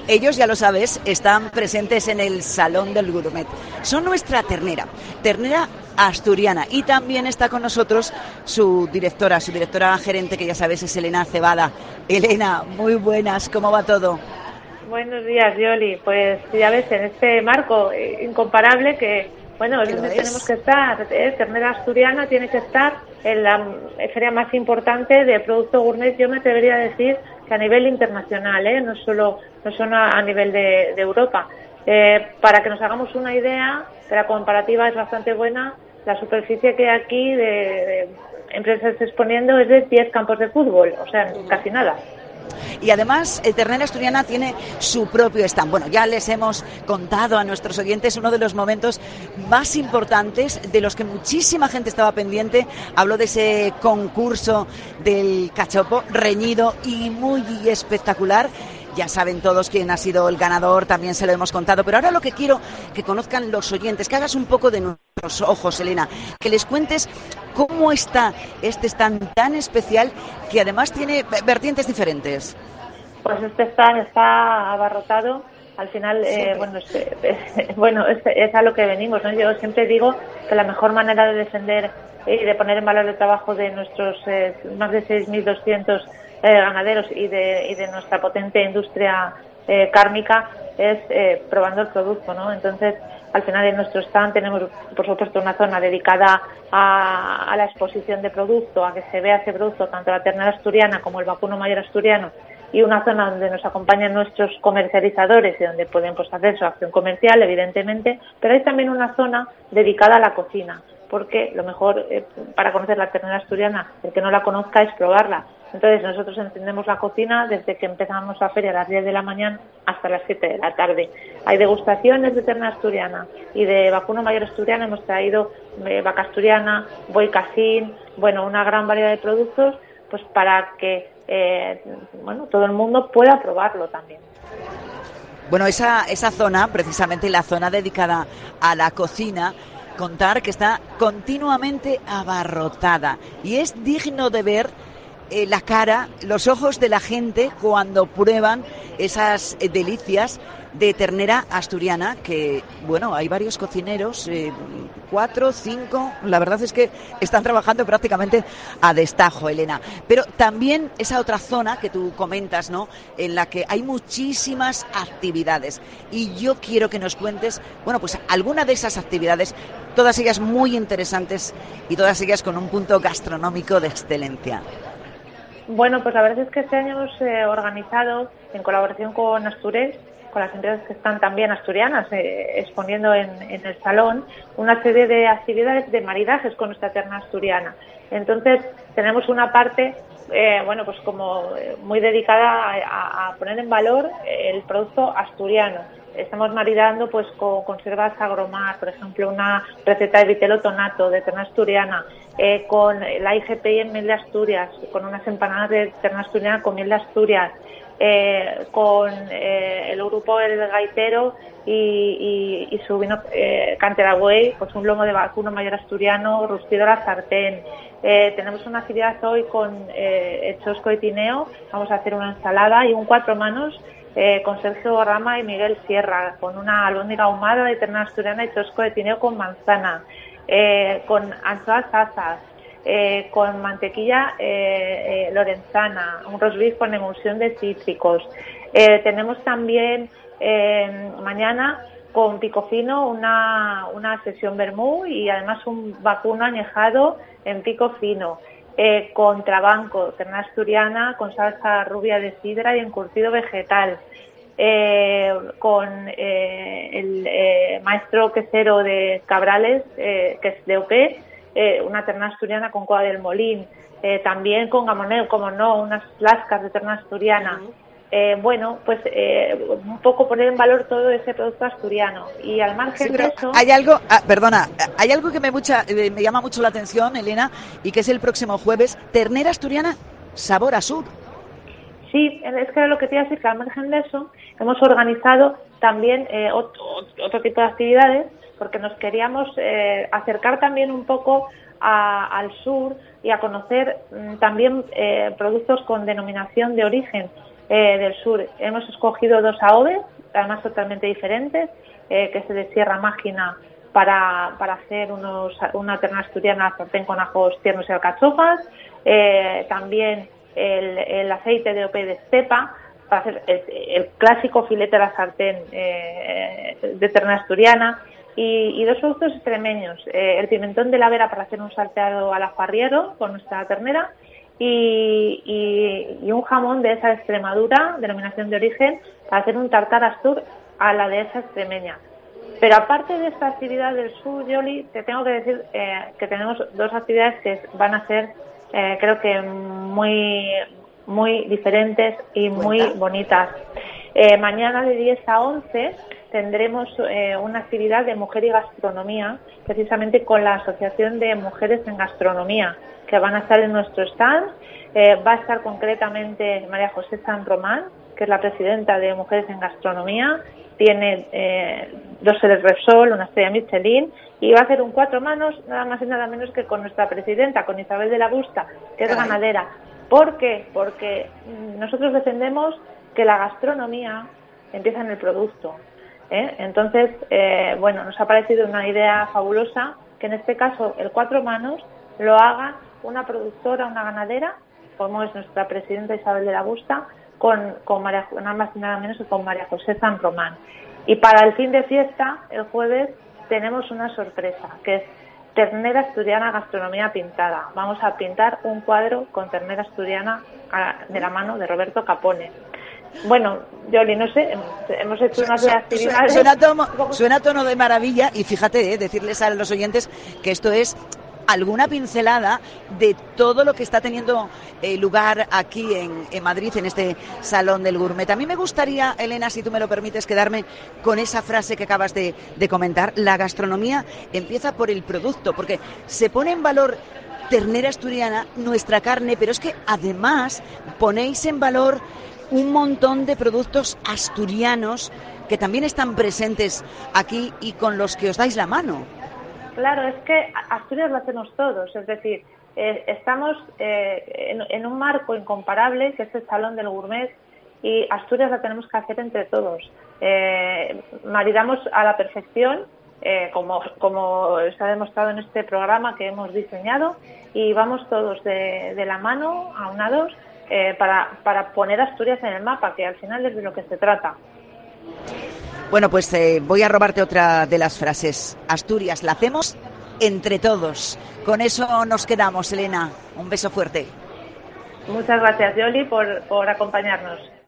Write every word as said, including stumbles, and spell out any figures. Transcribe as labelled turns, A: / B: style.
A: ellos, ya lo sabes, están presentes en el Salón del Gourmet. Son nuestra ternera, ternera asturiana. Y también está con nosotros su directora, su directora gerente, que ya sabes es Elena Cebada. Elena, muy buenas, ¿cómo va todo?
B: Buenos días, Yoli. Pues ya ves, en este marco eh, incomparable que, bueno, es donde es? tenemos que estar. ¿eh? Ternera asturiana tiene que estar en la feria más importante de producto gourmet, yo me atrevería a decir que a nivel internacional, ¿eh? no solo no solo a nivel de, de Europa. Eh, para que nos hagamos una idea, la comparativa es bastante buena. La superficie que hay aquí de, de empresas exponiendo es de diez campos de fútbol, o sea, casi nada.
A: Y además, eh, Ternera Asturiana tiene su propio stand. Bueno, ya les hemos contado a nuestros oyentes uno de los momentos más importantes de los que muchísima gente estaba pendiente. Habló de ese concurso del cachopo, reñido y muy espectacular. Ya saben todos quién ha sido el ganador, también se lo hemos contado. Pero ahora lo que quiero que conozcan los oyentes, que hagas un poco de nuestros ojos, Elena, que les cuentes cómo está este stand tan especial que además tiene vertientes diferentes.
B: Pues este stand está abarrotado. Al final, eh, bueno, es, es, bueno es, es a lo que venimos, ¿no? Yo siempre digo que la mejor manera de defender y de poner en valor el trabajo de nuestros eh, más de seis mil doscientos eh, ganaderos y de, y de nuestra potente industria eh, cárnica es eh, probando el producto, ¿no? Entonces, al final en nuestro stand tenemos, por supuesto, una zona dedicada a, a la exposición de producto, a que se vea ese producto, tanto la ternera asturiana como el vacuno mayor asturiano, y una zona donde nos acompañan nuestros comercializadores y donde pueden pues, hacer su acción comercial, evidentemente, pero hay también una zona dedicada a la cocina, porque lo mejor eh, para conocer la ternera asturiana, el que no la conozca, es probarla. Entonces nosotros encendemos la cocina desde que empezamos la feria a las diez de la mañana hasta las siete de la tarde. Hay degustaciones de ternera asturiana y de vacuno mayor asturiano. Hemos traído eh, vaca asturiana, buey casín, bueno, una gran variedad de productos, pues para que eh, bueno, todo el mundo pueda probarlo también.
A: Bueno, esa, esa zona, precisamente la zona dedicada a la cocina, contar que está continuamente abarrotada y es digno de ver eh, la cara, los ojos de la gente cuando prueban esas eh, delicias de ternera asturiana, que, bueno, hay varios cocineros, eh, cuatro, cinco, la verdad es que están trabajando prácticamente a destajo, Elena. Pero también esa otra zona que tú comentas, ¿no?, en la que hay muchísimas actividades. Y yo quiero que nos cuentes, bueno, pues alguna de esas actividades, todas ellas muy interesantes y todas ellas con un punto gastronómico de excelencia.
B: Bueno, pues la verdad es que este año hemos eh, organizado, en colaboración con Asturés, con las empresas que están también asturianas eh, exponiendo en, en el salón, una serie de actividades de maridajes con nuestra ternera asturiana. Entonces tenemos una parte, eh, bueno, pues como eh, muy dedicada a, a poner en valor el producto asturiano. Estamos maridando pues con conservas agromar, por ejemplo, una receta de vitelo tonato de ternera asturiana, eh, con la I G P I en miel de Asturias, con unas empanadas de ternera asturiana con miel de Asturias, eh, con eh, el grupo El Gaitero y, y, y su vino eh, Canteragüey, pues un lomo de vacuno mayor asturiano, rustido a la sartén. Eh, tenemos una actividad hoy con eh, el chosco de tineo, vamos a hacer una ensalada y un cuatro manos Eh, con Sergio Rama y Miguel Sierra, con una albóndiga ahumada de ternera asturiana y chosco de tineo con manzana, eh, con anchoas asas, eh, con mantequilla eh, eh, lorenzana, un roast beef con emulsión de cítricos. Eh, tenemos también eh, mañana con pico fino una, una sesión vermú y además un vacuno añejado en pico fino. Eh, con trabanco, ternera asturiana, con salsa rubia de sidra y encurtido vegetal, eh, con eh, el eh, maestro quesero de Cabrales, eh, que es de O P, eh, una ternera asturiana con coa del Molín, eh, también con gamoneo, como no, unas lascas de ternera asturiana. Uh-huh. Eh, bueno, pues eh, un poco poner en valor todo ese producto asturiano y al margen
A: sí,
B: de eso...
A: Hay algo, ah, perdona, hay algo que me, mucha, eh, me llama mucho la atención, Elena, y que es el próximo jueves, ternera asturiana sabor a sur.
B: Sí, es que era lo que te iba a decir, que al margen de eso hemos organizado también eh, otro, otro tipo de actividades porque nos queríamos eh, acercar también un poco a, al sur y a conocer mm, también eh, productos con denominación de origen. eh, del sur. Hemos escogido dos aoves, además totalmente diferentes, eh, que es de Sierra Mágina, para, para hacer unos, una ternera asturiana a la sartén con ajos tiernos y alcachofas, eh, también el, el aceite de ope de estepa, para hacer el, el clásico filete a la sartén eh, de ternera asturiana, y, y dos productos extremeños, eh, el pimentón de la Vera para hacer un salteado al afarriero con nuestra ternera, y, y, y un jamón de esa Extremadura, denominación de origen, para hacer un tartar astur a la dehesa extremeña. Pero aparte de esta actividad del sur, Yoli, te tengo que decir eh, que tenemos dos actividades que van a ser, eh, creo que muy, muy diferentes y muy bonitas. Eh, mañana de diez a once tendremos eh, una actividad de mujer y gastronomía, precisamente con la Asociación de Mujeres en Gastronomía, que van a estar en nuestro stand. Eh, va a estar concretamente María José San Román, que es la presidenta de Mujeres en Gastronomía, tiene eh, dos sedes Repsol, una estrella Michelin, y va a hacer un cuatro manos, nada más y nada menos que con nuestra presidenta, con Isabel de la Busta, que es ganadera. ¿Por qué? Porque nosotros defendemos que la gastronomía empieza en el producto, ¿eh? Entonces, eh, bueno, nos ha parecido una idea fabulosa que en este caso el cuatro manos lo haga una productora, una ganadera, como es nuestra presidenta Isabel de la Busta, con, con María, nada más y nada menos que con María José San Román. Y para el fin de fiesta, el jueves, tenemos una sorpresa, que es ternera asturiana gastronomía pintada. Vamos a pintar un cuadro con ternera asturiana de la mano de Roberto Capone. Bueno, Yoli, no sé, hemos hecho una serie de actividades.
A: Suena, tono, suena tono de maravilla, y fíjate, eh, decirles a los oyentes que esto es alguna pincelada de todo lo que está teniendo eh, lugar aquí en, en Madrid, en este Salón del Gourmet. A mí me gustaría, Elena, si tú me lo permites, quedarme con esa frase que acabas de, de comentar. La gastronomía empieza por el producto, porque se pone en valor ternera asturiana, nuestra carne, pero es que además ponéis en valor un montón de productos asturianos que también están presentes aquí y con los que os dais la mano.
B: Claro, es que Asturias lo hacemos todos, es decir, eh, estamos eh, en, en un marco incomparable, que es el Salón del Gourmet, y Asturias la tenemos que hacer entre todos. Eh, maridamos a la perfección, eh, como, como se ha demostrado en este programa que hemos diseñado, y vamos todos de, de la mano, aunados, eh, para, para poner Asturias en el mapa, que al final es de lo que se trata.
A: Bueno, pues eh, voy a robarte otra de las frases. Asturias la hacemos entre todos. Con eso nos quedamos, Elena. Un beso fuerte.
B: Muchas gracias, Yoli, por, por acompañarnos.